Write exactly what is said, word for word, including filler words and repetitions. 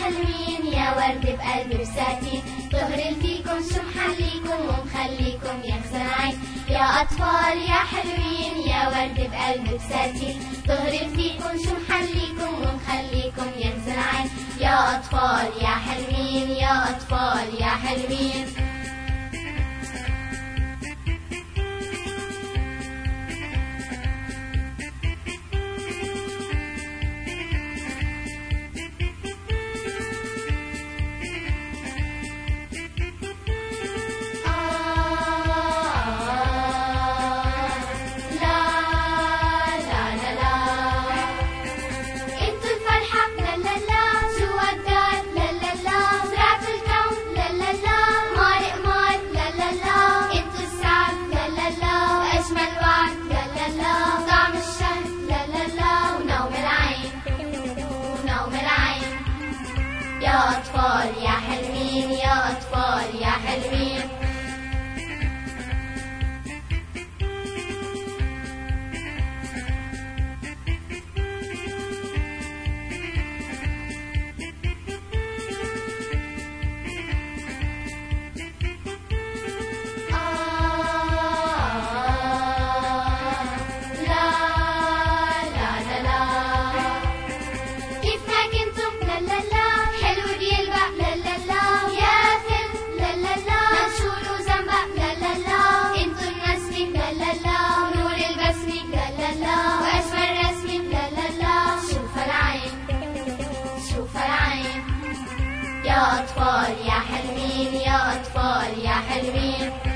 حلوين يا ورد بقلب بساتين، طهر فيكم شو محليكم ومخليكم يا خزنعين. يا أطفال يا حلوين يا ورد بقلب بساتين، طهر فيكم شو محليكم ومخليكم يا خزنعين. يا أطفال يا حلوين يا أطفال يا حلوين. يا أطفال يا حلوين يا أطفال يا حلوين. يا أطفال يا حلوين يا أطفال يا حلوين.